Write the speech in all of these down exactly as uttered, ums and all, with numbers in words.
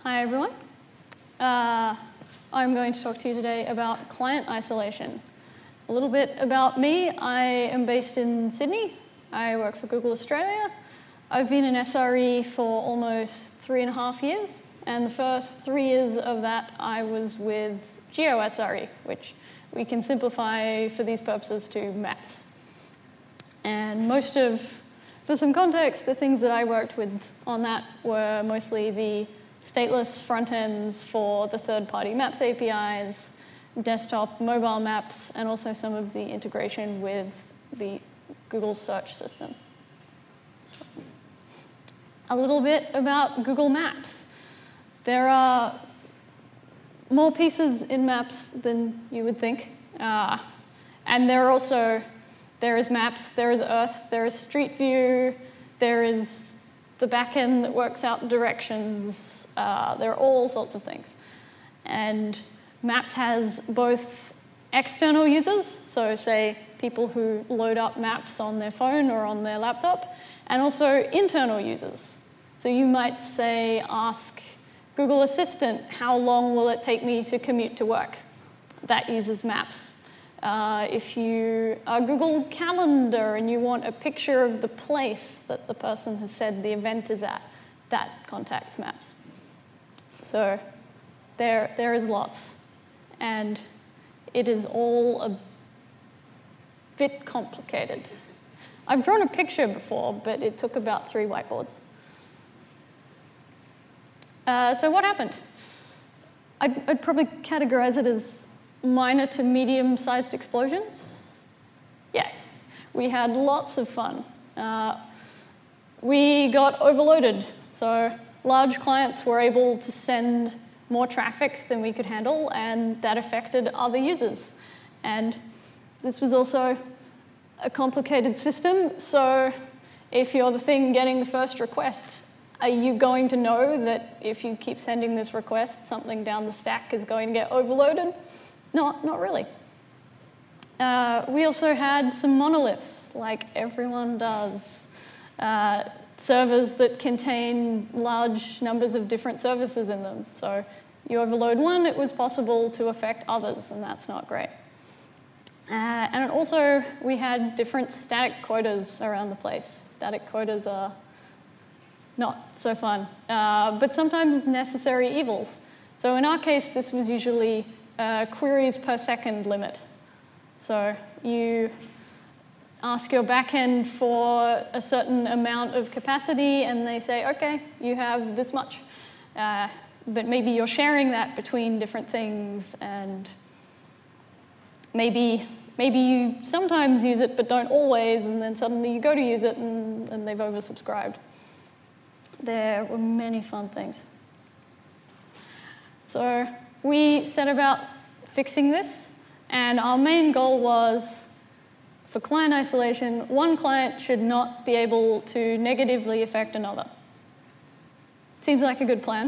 Hi, everyone. Uh, I'm going to talk to you today about client isolation. A little bit about me. I am based in Sydney. I work for Google Australia. I've been an S R E for almost three and a half years, and the first three years of that I was with GeoSRE, which we can simplify for these purposes to maps. And most of, for some context, the things that I worked with on that were mostly the stateless front ends for the third-party maps A P Is, desktop, mobile maps, and also some of the integration with the Google search system. So, a little bit about Google Maps. There are more pieces in Maps than you would think. Uh, and there are also, there is Maps, there is Earth, there is Street View, there is the backend that works out directions. Uh, there are all sorts of things. And Maps has both external users, so say people who load up maps on their phone or on their laptop, and also internal users. So you might say, ask Google Assistant, how long will it take me to commute to work? That uses Maps. Uh, if you are Google Calendar and you want a picture of the place that the person has said the event is at, that contacts Maps. So there, there is lots. And it is all a bit complicated. I've drawn a picture before, but it took about three whiteboards. Uh, so what happened? I'd, I'd probably categorize it as minor to medium-sized explosions. Yes, we had lots of fun. Uh, we got overloaded, so large clients were able to send more traffic than we could handle, and that affected other users. And this was also a complicated system, so if you're the thing getting the first request, are you going to know that if you keep sending this request, something down the stack is going to get overloaded? Not, not really. Uh, we also had some monoliths, like everyone does. Uh, servers that contain large numbers of different services in them. So you overload one, it was possible to affect others, and that's not great. Uh, and also, we had different static quotas around the place. Static quotas are not so fun, uh, but sometimes necessary evils. So in our case, this was usually Uh, queries per second limit. So you ask your backend for a certain amount of capacity, and they say, OK, you have this much. Uh, but maybe you're sharing that between different things, and maybe, maybe you sometimes use it but don't always, and then suddenly you go to use it, and, and they've oversubscribed. There were many fun things. So we set about fixing this, and our main goal was, for client isolation, one client should not be able to negatively affect another. Seems like a good plan.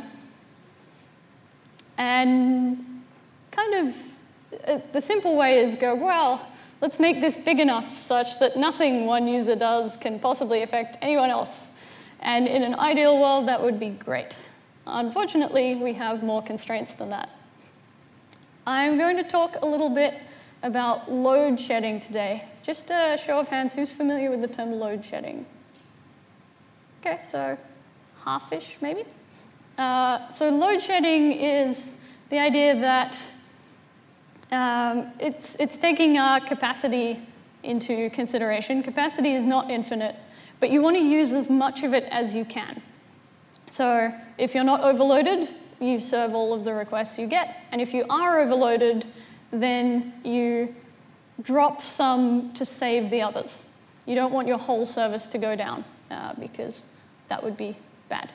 And kind of, uh, the simple way is go, well, let's make this big enough such that nothing one user does can possibly affect anyone else. And in an ideal world, that would be great. Unfortunately, we have more constraints than that. I'm going to talk a little bit about load shedding today. Just a show of hands, who's familiar with the term load shedding? OK, so half-ish, maybe. Uh, so load shedding is the idea that um, it's, it's taking our capacity into consideration. Capacity is not infinite, but you want to use as much of it as you can. So if you're not overloaded, you serve all of the requests you get. And if you are overloaded, then you drop some to save the others. You don't want your whole service to go down, uh, because that would be bad.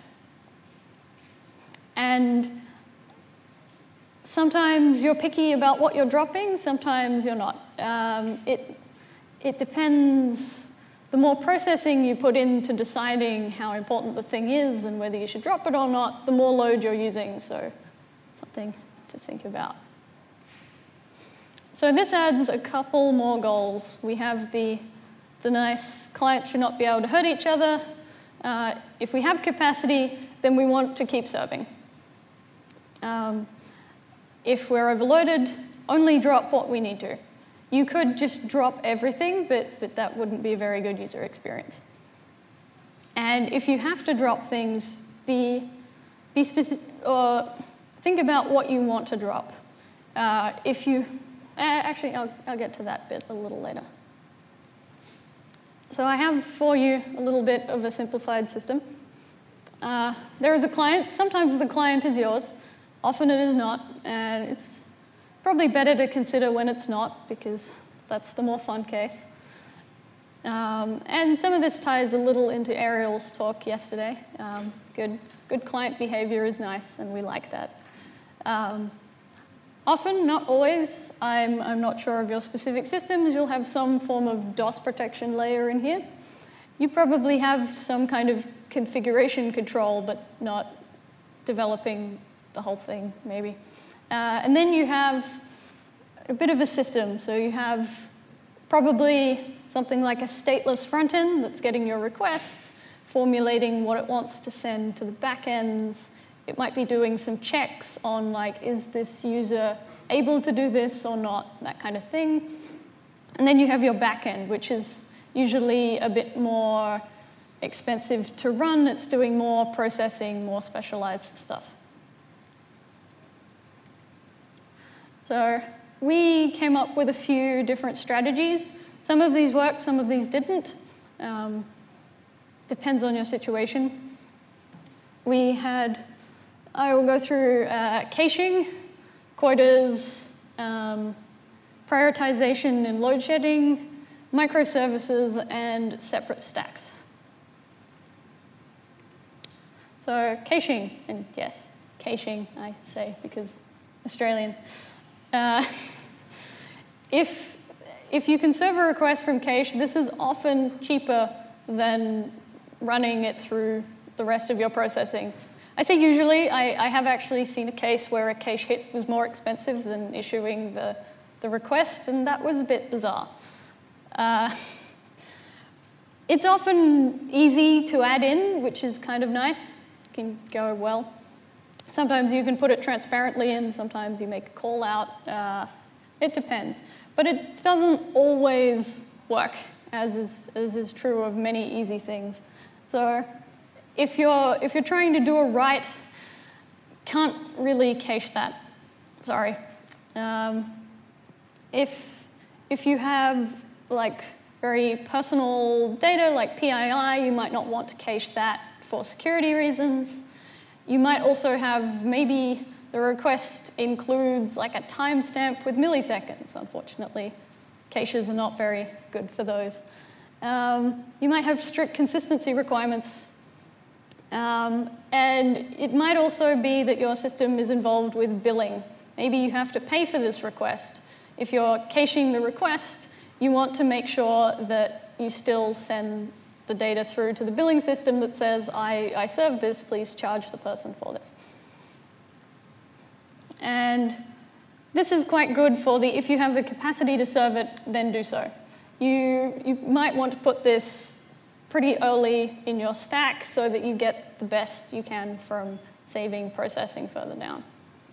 And sometimes you're picky about what you're dropping, sometimes you're not. Um, it, it depends. The more processing you put into deciding how important the thing is and whether you should drop it or not, the more load you're using, so something to think about. So this adds a couple more goals. We have the, the nice client should not be able to hurt each other. Uh, if we have capacity, then we want to keep serving. Um, if we're overloaded, only drop what we need to. You could just drop everything, but, but that wouldn't be a very good user experience. And if you have to drop things, be, be specific, or think about what you want to drop. Uh, if you, uh, actually, I'll, I'll get to that bit a little later. So I have for you a little bit of a simplified system. Uh, there is a client. Sometimes the client is yours. Often it is not, and it's probably better to consider when it's not, because that's the more fun case. Um, and some of this ties a little into Ariel's talk yesterday. Um, good, good client behavior is nice, and we like that. Um, often, not always, I'm, I'm not sure of your specific systems, you'll have some form of DOS protection layer in here. You probably have some kind of configuration control, but not developing the whole thing, maybe. Uh, and then you have a bit of a system. So you have probably something like a stateless front end that's getting your requests, formulating what it wants to send to the backends. It might be doing some checks on, like, is this user able to do this or not, that kind of thing. And then you have your backend, which is usually a bit more expensive to run. It's doing more processing, more specialized stuff. So we came up with a few different strategies. Some of these worked, some of these didn't. Um, depends on your situation. We had, I will go through uh, caching, quotas, um, prioritization and load shedding, microservices, and separate stacks. So caching, and yes, caching, I say, because Australian. Uh, if, if you can serve a request from cache, this is often cheaper than running it through the rest of your processing. I say usually. I, I have actually seen a case where a cache hit was more expensive than issuing the, the request, and that was a bit bizarre. Uh, it's often easy to add in, which is kind of nice. It can go well. Sometimes you can put it transparently in, sometimes you make a call out. Uh, it depends. But it doesn't always work, as is, as is true of many easy things. So if you're, if you're trying to do a write, can't really cache that. Sorry. Um, if, if you have like very personal data like P I I, you might not want to cache that for security reasons. You might also have, maybe the request includes like a timestamp with milliseconds. Unfortunately, caches are not very good for those. Um, you might have strict consistency requirements. Um, and it might also be that your system is involved with billing. Maybe you have to pay for this request. If you're caching the request, you want to make sure that you still send the data through to the billing system that says, I, I served this, please charge the person for this. And this is quite good for the, if you have the capacity to serve it, then do so. You, you might want to put this pretty early in your stack so that you get the best you can from saving processing further down.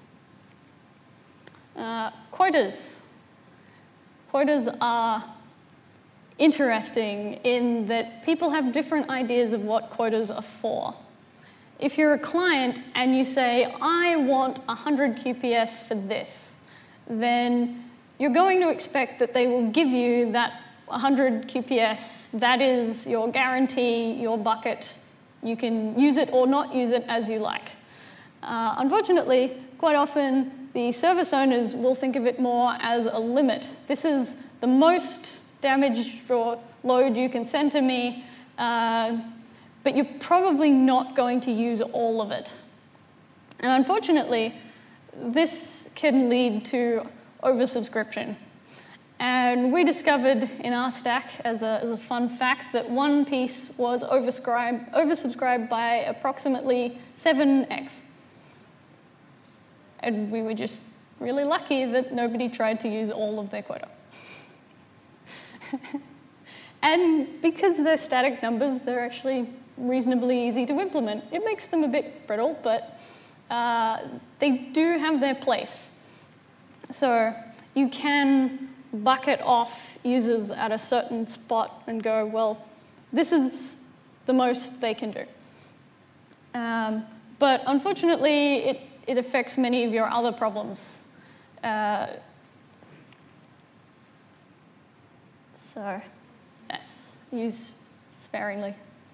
Uh, quotas. Quotas are interesting in that people have different ideas of what quotas are for. If you're a client and you say, I want one hundred Q P S for this, then you're going to expect that they will give you that one hundred Q P S. That is your guarantee, your bucket. You can use it or not use it as you like. Uh, unfortunately, quite often, the service owners will think of it more as a limit. This is the most damage or load you can send to me, uh, but you're probably not going to use all of it. And unfortunately, this can lead to oversubscription. And we discovered in our stack, as a, as a fun fact, that one piece was oversubscribed, oversubscribed by approximately seven X. And we were just really lucky that nobody tried to use all of their quota. And because they're static numbers, they're actually reasonably easy to implement. It makes them a bit brittle, but uh, they do have their place. So you can bucket off users at a certain spot and go, well, this is the most they can do. Um, but unfortunately, it, it affects many of your other problems. Uh, so, yes, use sparingly.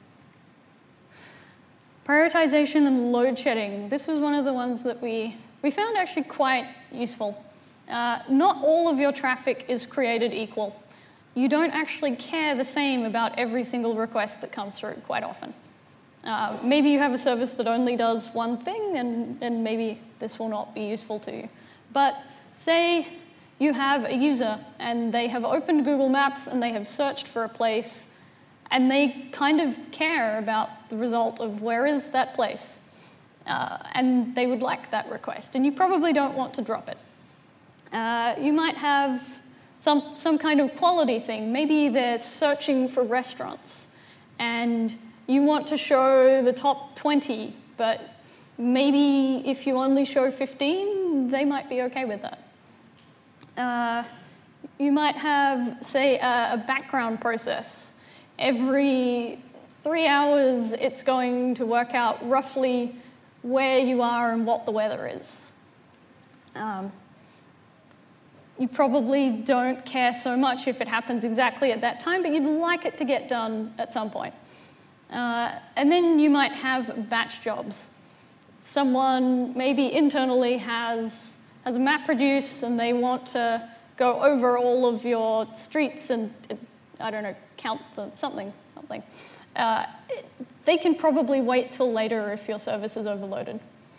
Prioritization and load shedding. This was one of the ones that we, we found actually quite useful. Uh, not all of your traffic is created equal. You don't actually care the same about every single request that comes through quite often. Uh, maybe you have a service that only does one thing, and, and maybe this will not be useful to you. But say you have a user, and they have opened Google Maps, and they have searched for a place, and they kind of care about the result of where is that place. Uh, and they would like that request, and you probably don't want to drop it. Uh, you might have some, some kind of quality thing. Maybe they're searching for restaurants, and you want to show the top twenty, but maybe if you only show fifteen, they might be okay with that. Uh, you might have, say, a, a background process. Every three hours, it's going to work out roughly where you are and what the weather is. Um, you probably don't care so much if it happens exactly at that time, but you'd like it to get done at some point. Uh, and then you might have batch jobs. Someone maybe internally has, has a map reduce, and they want to go over all of your streets and, I don't know, count them, something, something. Uh, it, they can probably wait till later if your service is overloaded.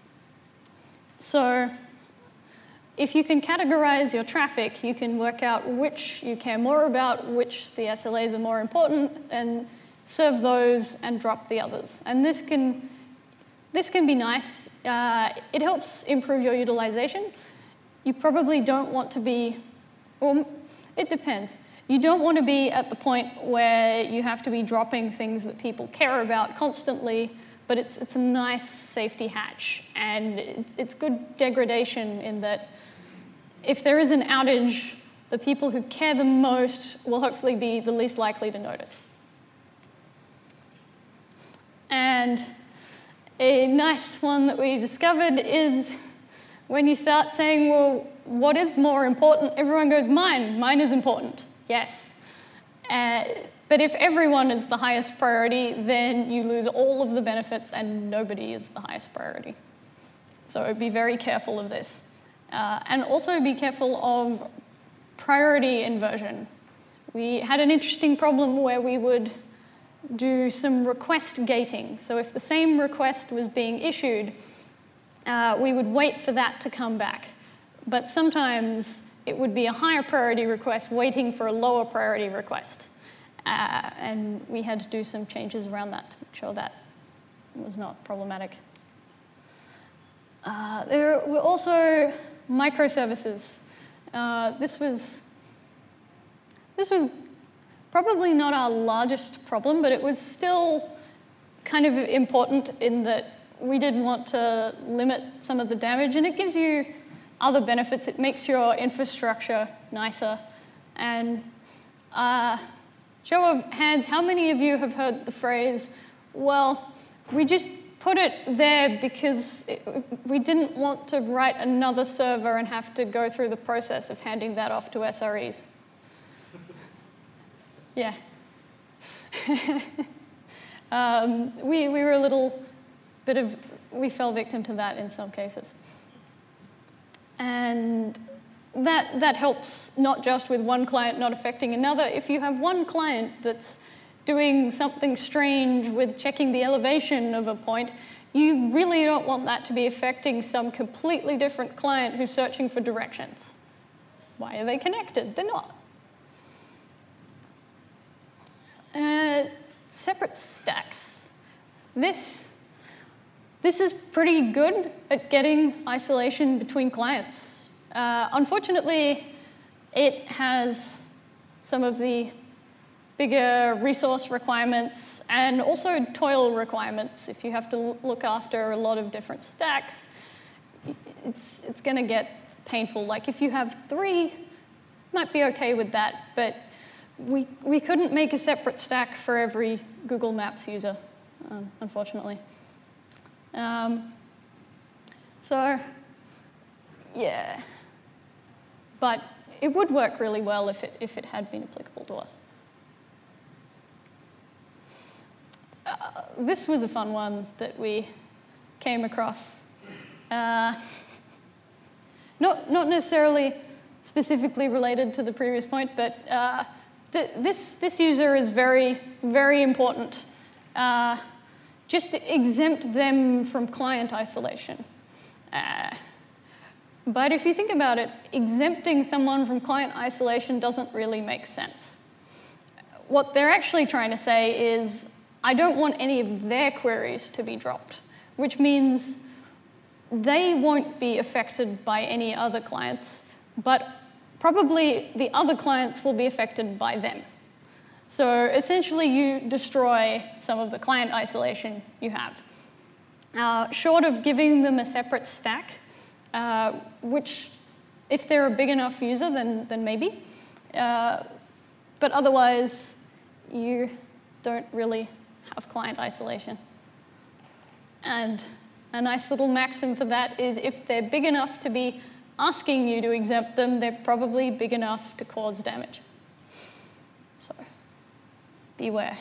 So if you can categorize your traffic, you can work out which you care more about, which the S L As are more important, and serve those and drop the others. And this can, this can be nice. Uh, it helps improve your utilization. You probably don't want to be, well, it depends. You don't want to be at the point where you have to be dropping things that people care about constantly, but it's, it's a nice safety hatch. And it, it's good degradation in that if there is an outage, the people who care the most will hopefully be the least likely to notice. And a nice one that we discovered is when you start saying, well, what is more important? Everyone goes, mine. Mine is important. Yes. Uh, but if everyone is the highest priority, then you lose all of the benefits and nobody is the highest priority. So be very careful of this. Uh, and also be careful of priority inversion. We had an interesting problem where we would do some request gating. So if the same request was being issued, uh, we would wait for that to come back. But sometimes it would be a higher priority request waiting for a lower priority request. Uh, and we had to do some changes around that to make sure that was not problematic. Uh, there were also microservices. Uh, this was, this was probably not our largest problem, but it was still kind of important in that we did want to limit some of the damage, and it gives you other benefits. It makes your infrastructure nicer. And uh, show of hands, how many of you have heard the phrase, well, we just put it there because it, we didn't want to write another server and have to go through the process of handing that off to S R Es. Yeah. um, we, we were a little bit of, we fell victim to that in some cases. And that, that helps not just with one client not affecting another. If you have one client that's doing something strange with checking the elevation of a point, you really don't want that to be affecting some completely different client who's searching for directions. Why are they connected? They're not. Uh, separate stacks. This, this is pretty good at getting isolation between clients. Uh, unfortunately, it has some of the bigger resource requirements and also toil requirements. If you have to look after a lot of different stacks, it's, it's going to get painful. Like if you have three, might be okay with that, but we, we couldn't make a separate stack for every Google Maps user, um, unfortunately. Um, so, yeah. But it would work really well if it, if it had been applicable to us. Uh, this was a fun one that we came across. Uh, not, not necessarily specifically related to the previous point, but uh, th this, this user is very, very important. Uh, just exempt them from client isolation. Uh, but if you think about it, exempting someone from client isolation doesn't really make sense. What they're actually trying to say is, I don't want any of their queries to be dropped, which means they won't be affected by any other clients, but probably the other clients will be affected by them. So essentially, you destroy some of the client isolation you have. Uh, short of giving them a separate stack, uh, which if they're a big enough user, then, then maybe. Uh, but otherwise, you don't really have client isolation. And a nice little maxim for that is if they're big enough to be asking you to exempt them, they're probably big enough to cause damage. So beware.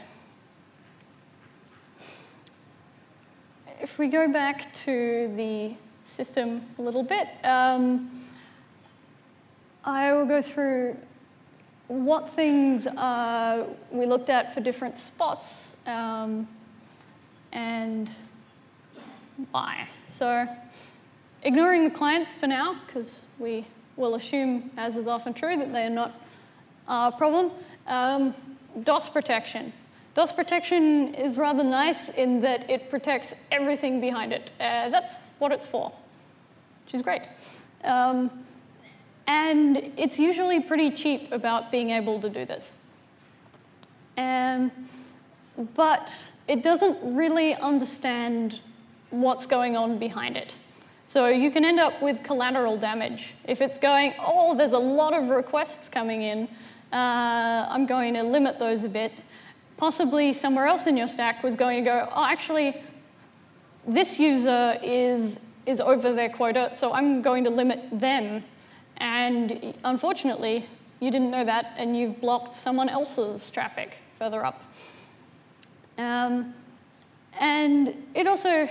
If we go back to the system a little bit, um, I will go through what things uh, we looked at for different spots um, and why. So ignoring the client for now, because we will assume, as is often true, that they are not a problem. Um, DOS protection. DOS protection is rather nice in that it protects everything behind it. Uh, that's what it's for, which is great. Um, and it's usually pretty cheap about being able to do this. Um, but it doesn't really understand what's going on behind it. So you can end up with collateral damage. If it's going, oh, there's a lot of requests coming in, uh, I'm going to limit those a bit. Possibly somewhere else in your stack was going to go, oh, actually, this user is, is over their quota, so I'm going to limit them. And unfortunately, you didn't know that, and you've blocked someone else's traffic further up. Um, and it also,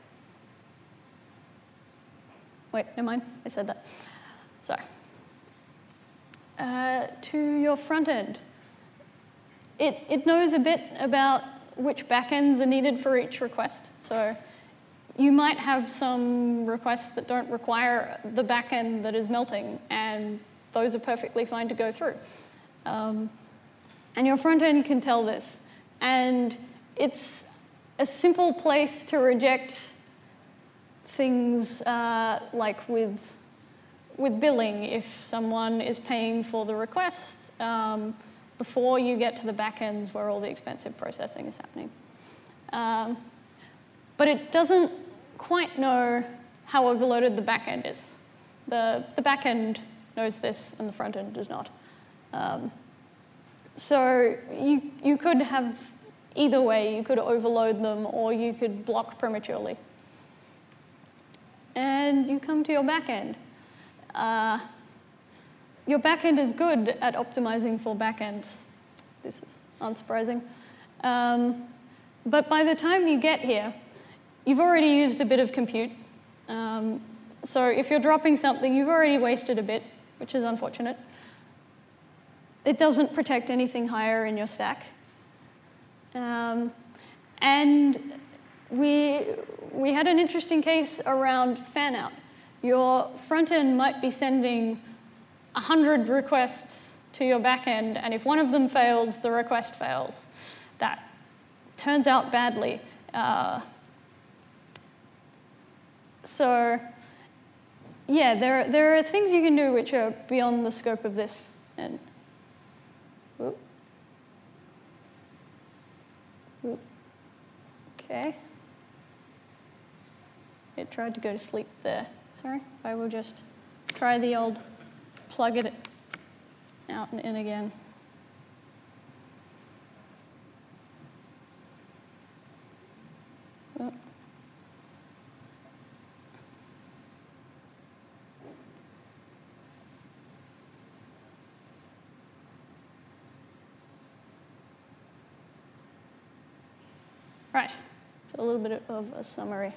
wait, never mind, I said that. Sorry. Uh, to your front end. It, it knows a bit about which backends are needed for each request. So you might have some requests that don't require the backend that is melting, and those are perfectly fine to go through. Um, and your front end can tell this. And it's a simple place to reject things uh, like with, with billing. If someone is paying for the request, um, before you get to the backends where all the expensive processing is happening. Um, but it doesn't quite know how overloaded the backend is. The, the backend knows this and the front end does not. Um, so you, you could have either way. You could overload them or you could block prematurely. And you come to your backend. Uh, Your backend is good at optimizing for backends. This is unsurprising. Um, but by the time you get here, you've already used a bit of compute. Um, so if you're dropping something, you've already wasted a bit, which is unfortunate. It doesn't protect anything higher in your stack. Um, and we, we had an interesting case around fan-out. Your front end might be sending one hundred requests to your backend, and if one of them fails, the request fails. That turns out badly. Uh, so yeah, there, there are things you can do which are beyond the scope of this. And, Okay. It tried to go to sleep there. Sorry, I will just try the old plug it out and in again. Oh. Right, so a little bit of a summary.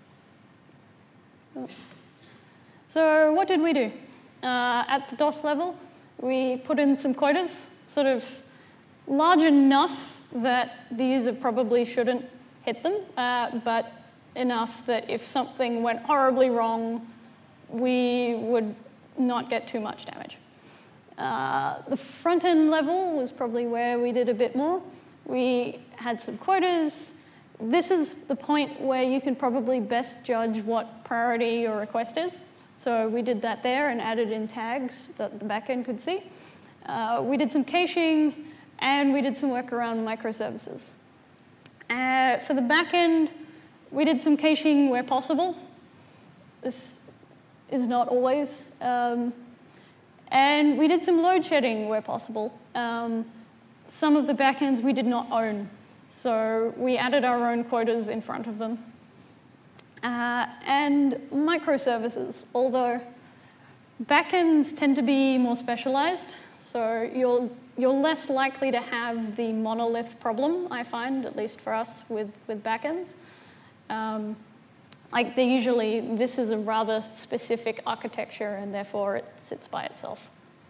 Oh. So what did we do? Uh, at the DOS level, we put in some quotas, sort of large enough that the user probably shouldn't hit them, uh, but enough that if something went horribly wrong, we would not get too much damage. Uh, the front-end level was probably where we did a bit more. We had some quotas. This is the point where you can probably best judge what priority your request is. So we did that there and added in tags that the backend could see. Uh, we did some caching, and we did some work around microservices. Uh, for the backend, we did some caching where possible. This is not always. Um, and we did some load shedding where possible. Um, some of the backends we did not own. So we added our own quotas in front of them. Uh, and microservices, although backends tend to be more specialized, so you're, you're less likely to have the monolith problem, I find, at least for us with, with backends. Um, like they usually, this is a rather specific architecture, and therefore it sits by itself.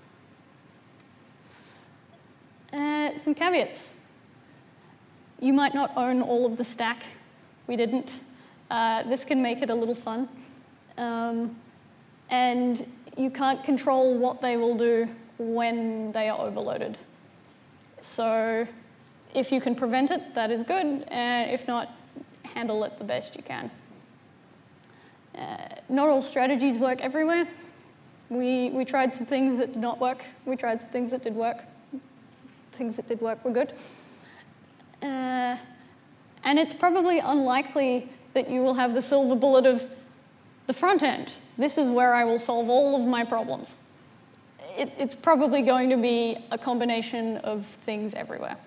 Uh, some caveats. You might not own all of the stack. We didn't. Uh, this can make it a little fun. Um, and you can't control what they will do when they are overloaded. So if you can prevent it, that is good. And if not, handle it the best you can. Uh, not all strategies work everywhere. We, we tried some things that did not work. We tried some things that did work. Things that did work were good. Uh, and it's probably unlikely that you will have the silver bullet of the front end. This is where I will solve all of my problems. It, it's probably going to be a combination of things everywhere.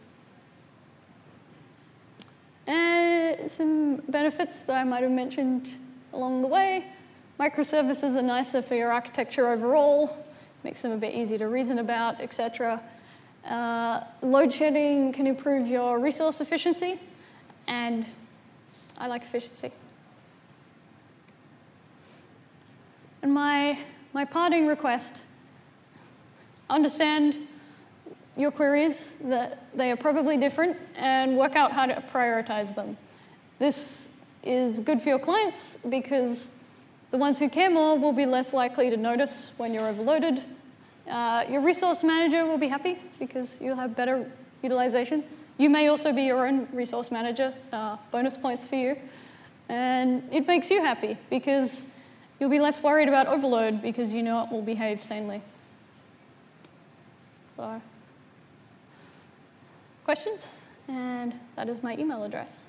Uh, some benefits that I might have mentioned along the way. Microservices are nicer for your architecture overall, makes them a bit easier to reason about, et cetera. Uh, load shedding can improve your resource efficiency, and I like efficiency. And my, my parting request, understand your queries, that they are probably different, and work out how to prioritize them. This is good for your clients because the ones who care more will be less likely to notice when you're overloaded. Uh, your resource manager will be happy because you'll have better utilization. You may also be your own resource manager, uh, bonus points for you. And it makes you happy because you'll be less worried about overload because you know it will behave sanely. So, questions? And that is my email address.